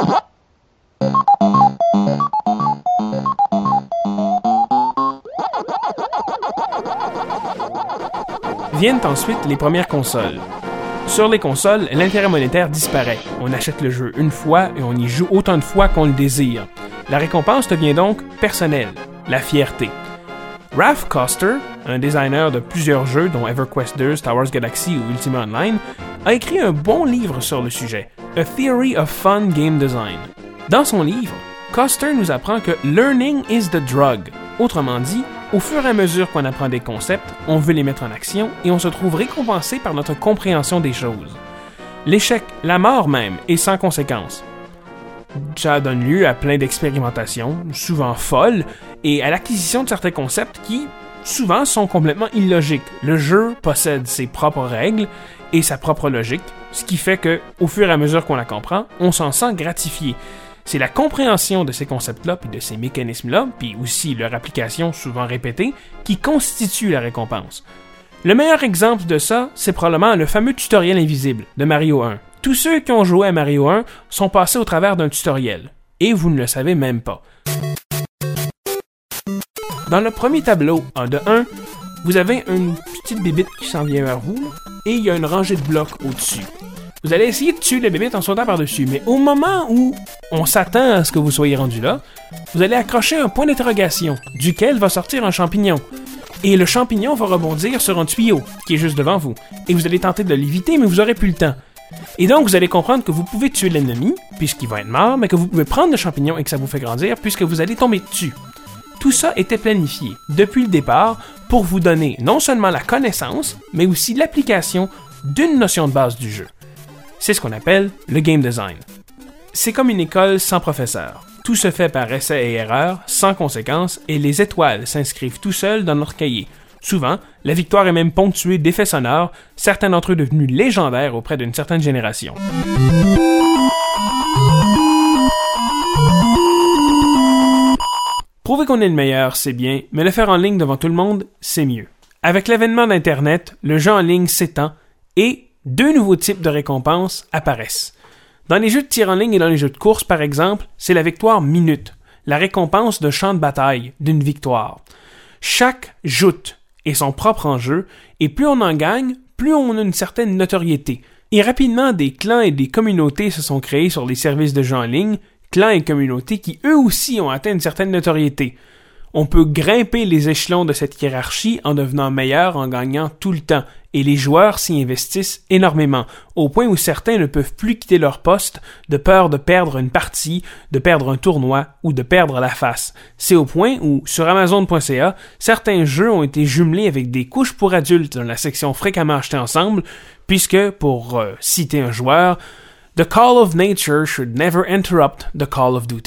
Viennent ensuite les premières consoles. Sur les consoles, l'intérêt monétaire disparaît. On achète le jeu une fois et on y joue autant de fois qu'on le désire. La récompense devient donc personnelle, la fierté. Ralph Koster, un designer de plusieurs jeux dont EverQuest 2, Star Wars Galaxy ou Ultima Online, a écrit un bon livre sur le sujet, A Theory of Fun Game Design. Dans son livre, Koster nous apprend que « learning is the drug », autrement dit, au fur et à mesure qu'on apprend des concepts, on veut les mettre en action et on se trouve récompensé par notre compréhension des choses. L'échec, la mort même, est sans conséquence. Ça donne lieu à plein d'expérimentations, souvent folles, et à l'acquisition de certains concepts qui, souvent, sont complètement illogiques. Le jeu possède ses propres règles et sa propre logique, ce qui fait que, au fur et à mesure qu'on la comprend, on s'en sent gratifié. C'est la compréhension de ces concepts-là, puis de ces mécanismes-là, puis aussi leur application souvent répétée, qui constitue la récompense. Le meilleur exemple de ça, c'est probablement le fameux tutoriel invisible de Mario 1. Tous ceux qui ont joué à Mario 1 sont passés au travers d'un tutoriel, et vous ne le savez même pas. Dans le premier tableau, de 1, vous avez une petite bébite qui s'en vient vers vous, et il y a une rangée de blocs au-dessus. Vous allez essayer de tuer la bébite en sautant par-dessus, mais au moment où on s'attend à ce que vous soyez rendu là, vous allez accrocher un point d'interrogation, duquel va sortir un champignon. Et le champignon va rebondir sur un tuyau, qui est juste devant vous. Et vous allez tenter de l'éviter, mais vous n'aurez plus le temps. Et donc, vous allez comprendre que vous pouvez tuer l'ennemi, puisqu'il va être mort, mais que vous pouvez prendre le champignon et que ça vous fait grandir, puisque vous allez tomber dessus. Tout ça était planifié, depuis le départ, pour vous donner non seulement la connaissance, mais aussi l'application d'une notion de base du jeu. C'est ce qu'on appelle le game design. C'est comme une école sans professeur. Tout se fait par essai et erreur, sans conséquence, et les étoiles s'inscrivent tout seuls dans notre cahier. Souvent, la victoire est même ponctuée d'effets sonores, certains d'entre eux devenus légendaires auprès d'une certaine génération. Prouver qu'on est le meilleur, c'est bien, mais le faire en ligne devant tout le monde, c'est mieux. Avec l'avènement d'Internet, le jeu en ligne s'étend et 2 nouveaux types de récompenses apparaissent. Dans les jeux de tir en ligne et dans les jeux de course, par exemple, c'est la victoire minute, la récompense de champ de bataille, d'une victoire. Chaque joute est son propre enjeu, et plus on en gagne, plus on a une certaine notoriété. Et rapidement, des clans et des communautés se sont créés sur les services de jeux en ligne, clans et communautés qui eux aussi ont atteint une certaine notoriété. On peut grimper les échelons de cette hiérarchie en devenant meilleur en gagnant tout le temps, et les joueurs s'y investissent énormément, au point où certains ne peuvent plus quitter leur poste de peur de perdre une partie, de perdre un tournoi ou de perdre la face. C'est au point où, sur Amazon.ca, certains jeux ont été jumelés avec des couches pour adultes dans la section fréquemment achetées ensemble, puisque, pour citer un joueur, « The call of nature should never interrupt the call of duty ».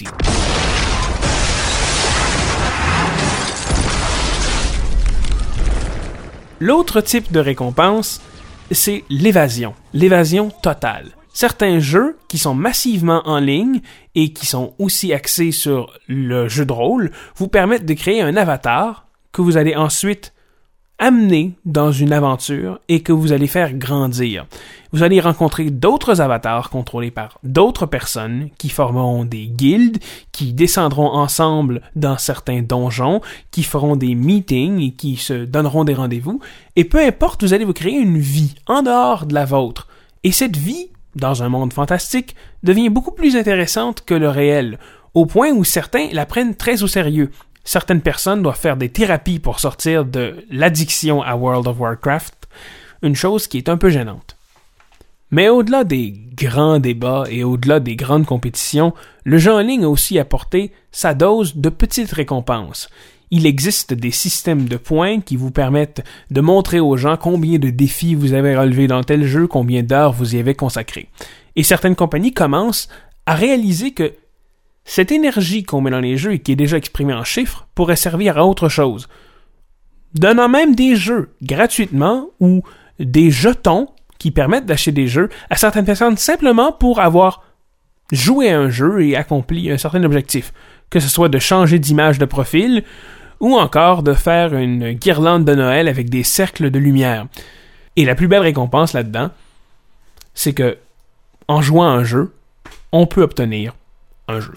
L'autre type de récompense, c'est l'évasion. L'évasion totale. Certains jeux qui sont massivement en ligne et qui sont aussi axés sur le jeu de rôle vous permettent de créer un avatar que vous allez ensuite amener dans une aventure et que vous allez faire grandir. Vous allez rencontrer d'autres avatars contrôlés par d'autres personnes qui formeront des guildes, qui descendront ensemble dans certains donjons, qui feront des meetings et qui se donneront des rendez-vous. Et peu importe, vous allez vous créer une vie en dehors de la vôtre. Et cette vie, dans un monde fantastique, devient beaucoup plus intéressante que le réel, au point où certains la prennent très au sérieux. Certaines personnes doivent faire des thérapies pour sortir de l'addiction à World of Warcraft, une chose qui est un peu gênante. Mais au-delà des grands débats et au-delà des grandes compétitions, le jeu en ligne a aussi apporté sa dose de petites récompenses. Il existe des systèmes de points qui vous permettent de montrer aux gens combien de défis vous avez relevés dans tel jeu, combien d'heures vous y avez consacré. Et certaines compagnies commencent à réaliser que cette énergie qu'on met dans les jeux et qui est déjà exprimée en chiffres pourrait servir à autre chose. Donnant même des jeux gratuitement ou des jetons qui permettent d'acheter des jeux à certaines personnes simplement pour avoir joué à un jeu et accompli un certain objectif, que ce soit de changer d'image de profil ou encore de faire une guirlande de Noël avec des cercles de lumière. Et la plus belle récompense là-dedans, c'est que en jouant à un jeu, on peut obtenir un jeu.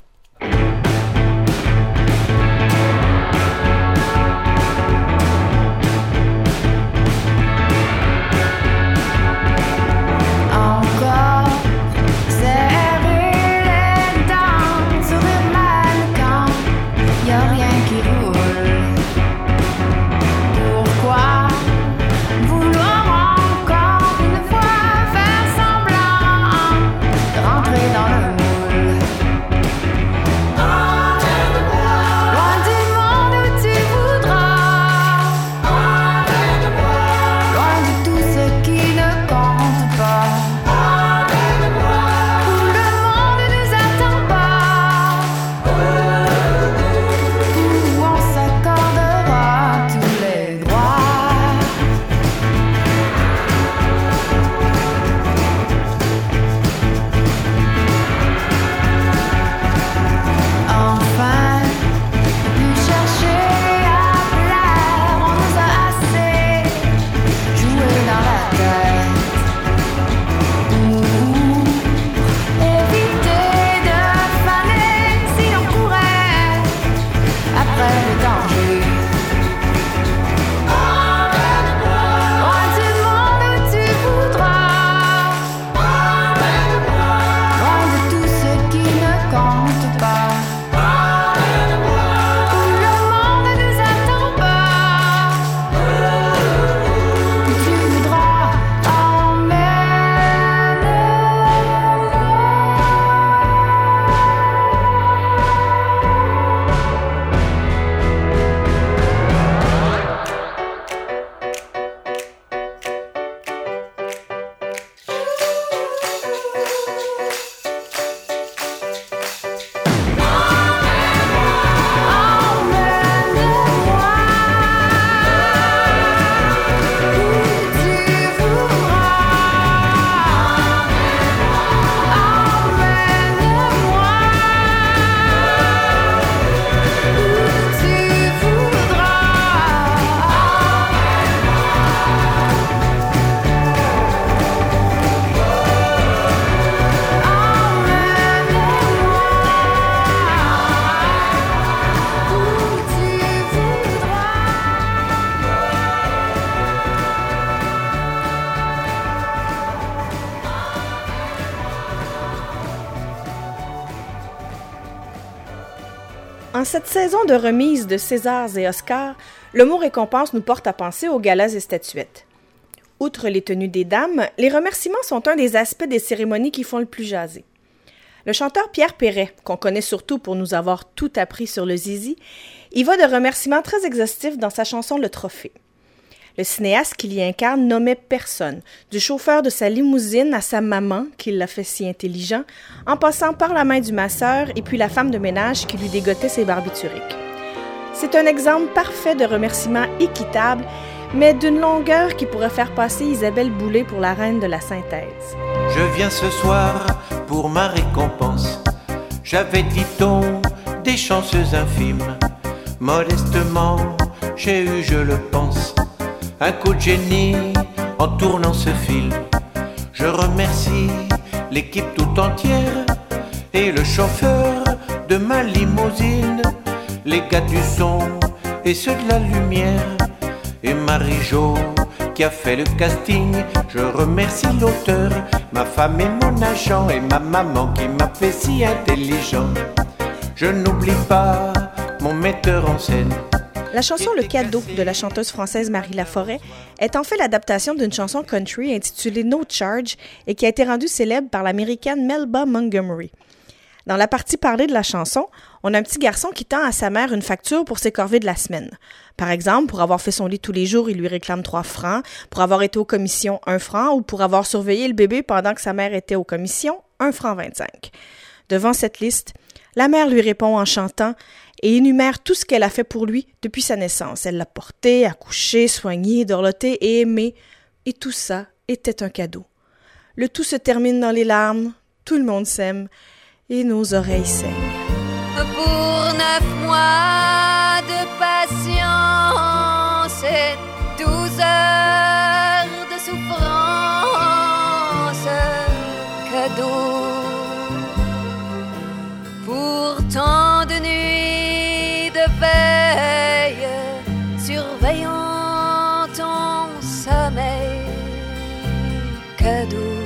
En cette saison de remise de Césars et Oscars, le mot récompense nous porte à penser aux galas et statuettes. Outre les tenues des dames, les remerciements sont un des aspects des cérémonies qui font le plus jaser. Le chanteur Pierre Perret, qu'on connaît surtout pour nous avoir tout appris sur le zizi, y va de remerciements très exhaustifs dans sa chanson Le Trophée. Le cinéaste qui l'y incarne nommait personne, du chauffeur de sa limousine à sa maman, qui l'a fait si intelligent, en passant par la main du masseur et puis la femme de ménage qui lui dégotait ses barbituriques. C'est un exemple parfait de remerciement équitable, mais d'une longueur qui pourrait faire passer Isabelle Boulay pour la reine de la synthèse. Je viens ce soir pour ma récompense. J'avais, dit-on, des chanceux infimes. Modestement, j'ai eu, je le pense, un coup de génie en tournant ce film. Je remercie l'équipe tout entière et le chauffeur de ma limousine, les gars du son et ceux de la lumière, et Marie-Jo qui a fait le casting. Je remercie l'auteur, ma femme et mon agent, et ma maman qui m'a fait si intelligent. Je n'oublie pas mon metteur en scène. La chanson « Le cadeau » de la chanteuse française Marie Laforêt est en fait l'adaptation d'une chanson country intitulée « No Charge » et qui a été rendue célèbre par l'américaine Melba Montgomery. Dans la partie parlée de la chanson, on a un petit garçon qui tend à sa mère une facture pour ses corvées de la semaine. Par exemple, pour avoir fait son lit tous les jours, il lui réclame 3 francs, pour avoir été aux commissions, 1 franc, ou pour avoir surveillé le bébé pendant que sa mère était aux commissions, 1 franc 25. Devant cette liste, la mère lui répond en chantant et énumère tout ce qu'elle a fait pour lui depuis sa naissance. Elle l'a porté, accouché, soigné, dorloté et aimé. Et tout ça était un cadeau. Le tout se termine dans les larmes, tout le monde s'aime et nos oreilles saignent. Pour 9 mois de patience et 12 heures de souffrance, cadeau. Pour tant de nuits de veille, surveillant ton sommeil, cadeau.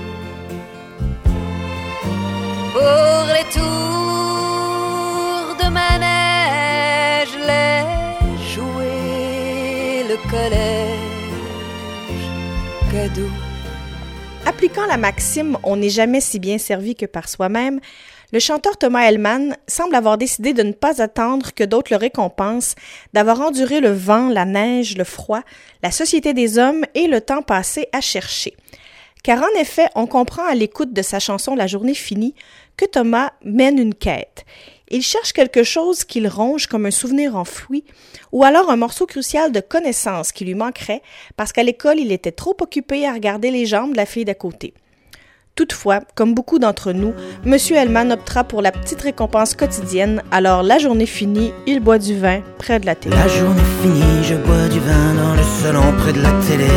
Pour les tours de manège, les jouets, le collège, cadeau. Appliquant la maxime « On n'est jamais si bien servi que par soi-même », le chanteur Thomas Hellman semble avoir décidé de ne pas attendre que d'autres le récompensent, d'avoir enduré le vent, la neige, le froid, la société des hommes et le temps passé à chercher. Car en effet, on comprend à l'écoute de sa chanson « La journée finie » que Thomas mène une quête. Il cherche quelque chose qu'il ronge comme un souvenir enfoui, ou alors un morceau crucial de connaissance qui lui manquerait parce qu'à l'école, il était trop occupé à regarder les jambes de la fille d'à côté. Toutefois, comme beaucoup d'entre nous, M. Hellman optera pour la petite récompense quotidienne, alors la journée finie, il boit du vin près de la télé. La journée finie, je bois du vin dans le salon près de la télé.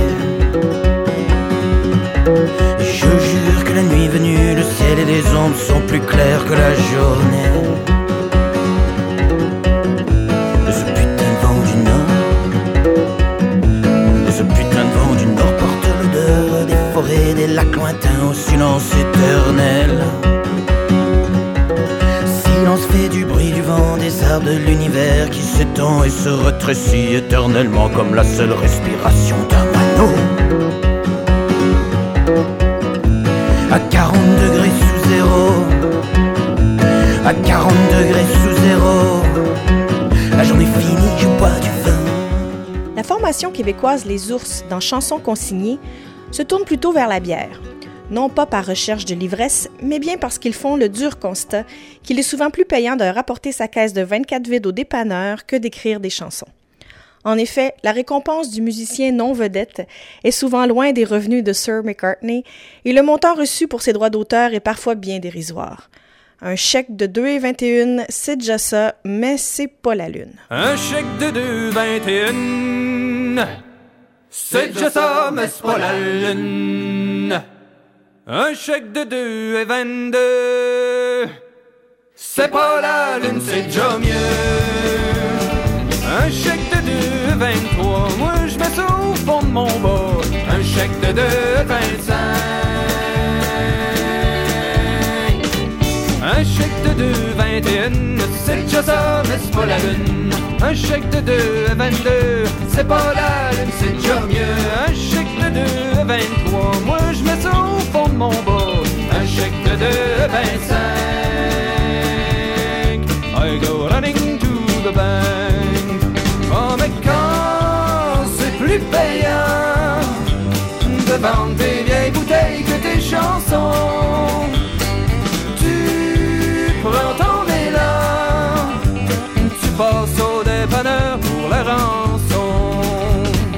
Je jure que la nuit venue, le ciel et les ombres sont plus clairs que la journée. De ce putain de vent du nord, de ce putain de vent du nord porte l'odeur des forêts, des lacs lointains au silence éternel. Silence fait du bruit du vent, des arbres de l'univers qui s'étend et se rétrécit éternellement comme la seule respiration d'un anneau. À 40 degrés sous zéro, à 40 degrés sous zéro, la journée finie, je bois du vin. La formation québécoise Les Ours, dans Chansons consignées, se tourne plutôt vers la bière. Non pas par recherche de l'ivresse, mais bien parce qu'ils font le dur constat qu'il est souvent plus payant de rapporter sa caisse de 24 vides au dépanneur que d'écrire des chansons. En effet, la récompense du musicien non-vedette est souvent loin des revenus de Sir McCartney et le montant reçu pour ses droits d'auteur est parfois bien dérisoire. Un chèque de 2,21, c'est déjà ça, mais c'est pas la lune. Un chèque de 2,21, c'est déjà ça, mais c'est pas la lune. Un chèque de 2,22, c'est pas la lune, c'est déjà mieux. Un chèque de 2,23, moi je mets ça au fond de mon bol. Un chèque de 2,25, un chèque de 2,21, c'est déjà ça, mais c'est pas la lune. Un chèque de 2,22, c'est pas la lune, c'est déjà mieux. Un chèque de 2,23, moi je mets ça au fond de mon bol. Un chèque de 2,25, I go running to the bank. Oh mais quand c'est plus payant de vendre tes vieilles bouteilles que tes chansons, tu prends ton élan, tu passes au dépanneur pour la rançon.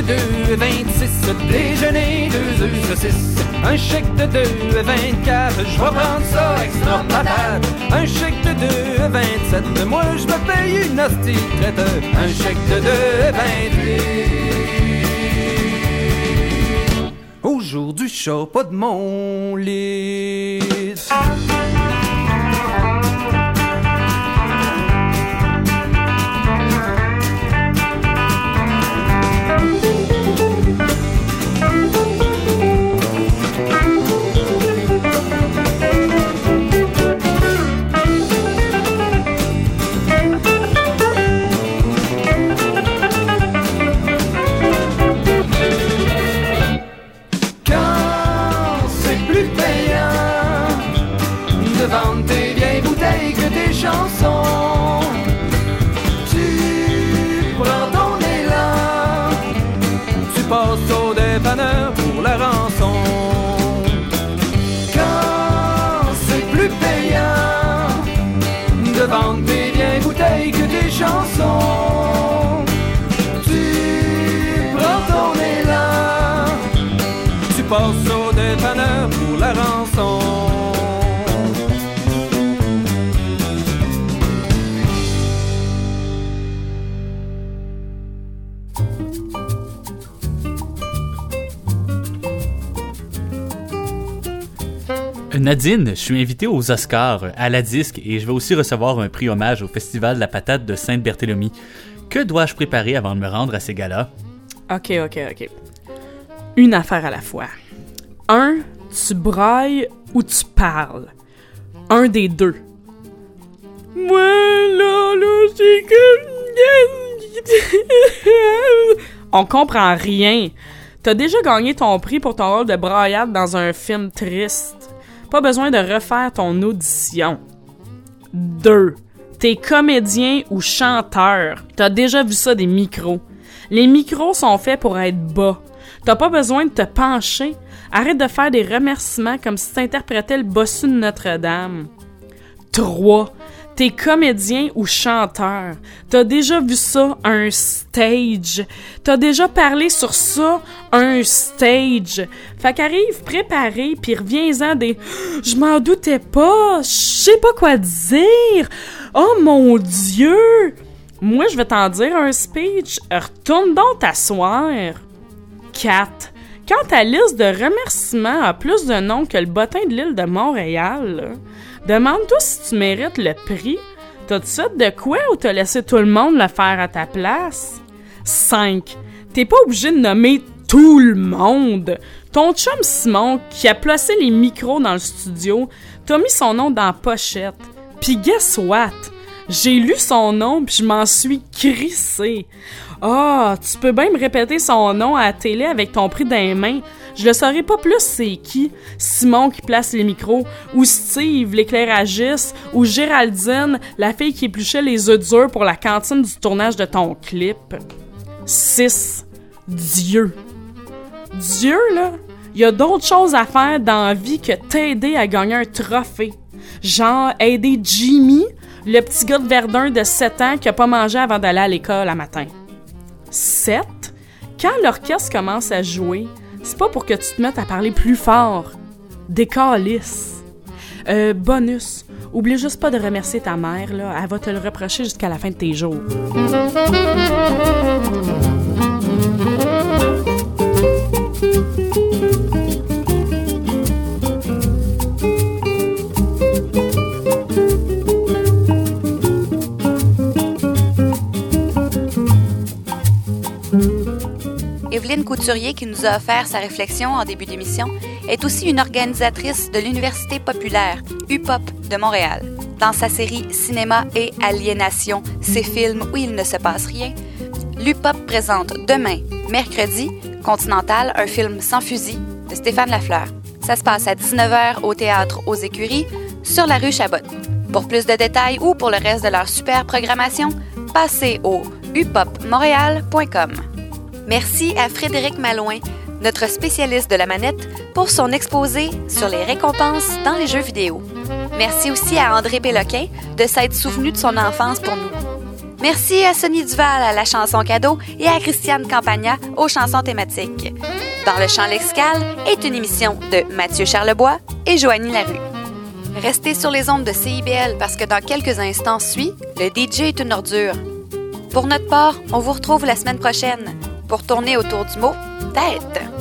de 2,26, déjeuner, 2 œufs saucisses. Un chèque de 2,24, je vais prendre ça extra patate. Un chèque de 2,27, moi je me paye une hostie traite. Un chèque de 2,28. Aujourd'hui je sors pas de mon lit. Pour la rançon. Quand c'est plus payant de vendre tes vieilles bouteilles que tes chansons, tu prends ton élan, tu passes au dépanneur pour la rançon. Nadine, je suis invité aux Oscars, à la disque, et je vais aussi recevoir un prix hommage au Festival de la patate de Sainte-Berthélemy. Que dois-je préparer avant de me rendre à ces galas? OK. Une affaire à la fois. 1, tu brailles ou tu parles. Un des deux. Moi, là, c'est que... On comprend rien. T'as déjà gagné ton prix pour ton rôle de braillade dans un film triste. Pas besoin de refaire ton audition. 2. T'es comédien ou chanteur. T'as déjà vu ça des micros. Les micros sont faits pour être bas. T'as pas besoin de te pencher. Arrête de faire des remerciements comme si t'interprétais le bossu de Notre-Dame. 3. T'es comédien ou chanteur. T'as déjà vu ça, un stage. T'as déjà parlé sur ça, un stage. Fait qu'arrive préparé, pis reviens-en des « Je m'en doutais pas, je sais pas quoi dire. Oh mon Dieu! » Moi, je vais t'en dire un speech. Retourne donc t'asseoir. 4. Quand ta liste de remerciements a plus de noms que le bottin de l'île de Montréal, là, demande-toi si tu mérites le prix. T'as-tu fait de quoi ou t'as laissé tout le monde le faire à ta place? 5. T'es pas obligé de nommer tout le monde. Ton chum Simon, qui a placé les micros dans le studio, t'a mis son nom dans la pochette. Pis guess what? J'ai lu son nom pis je m'en suis crissé. Ah, tu peux bien me répéter son nom à la télé avec ton prix dans les mains. Je le saurais pas plus c'est qui. Simon qui place les micros, ou Steve, l'éclairagiste, ou Géraldine, la fille qui épluchait les œufs durs pour la cantine du tournage de ton clip. 6. Dieu. Dieu, là, y a d'autres choses à faire dans la vie que t'aider à gagner un trophée. Genre aider Jimmy, le petit gars de Verdun de 7 ans qui a pas mangé avant d'aller à l'école à matin. 7. Quand l'orchestre commence à jouer, c'est pas pour que tu te mettes à parler plus fort. Des câlisses. Bonus. Oublie juste pas de remercier ta mère, là. Elle va te le reprocher jusqu'à la fin de tes jours. Evelyne Couturier, qui nous a offert sa réflexion en début d'émission, est aussi une organisatrice de l'Université populaire, UPOP, de Montréal. Dans sa série Cinéma et Aliénation, ces films où il ne se passe rien, l'UPOP présente demain, mercredi, Continental, un film sans fusil de Stéphane Lafleur. Ça se passe à 19h au Théâtre aux Écuries, sur la rue Chabot. Pour plus de détails ou pour le reste de leur super programmation, passez au upopmontréal.com. Merci à Frédéric Malouin, notre spécialiste de la manette, pour son exposé sur les récompenses dans les jeux vidéo. Merci aussi à André Péloquin de s'être souvenu de son enfance pour nous. Merci à Sonny Duval à la chanson cadeau et à Christiane Campagna aux chansons thématiques. Dans le champ lexical est une émission de Mathieu Charlebois et Joanie Larue. Restez sur les ondes de CIBL parce que dans quelques instants suit le DJ est une ordure. Pour notre part, on vous retrouve la semaine prochaine pour tourner autour du mot tête.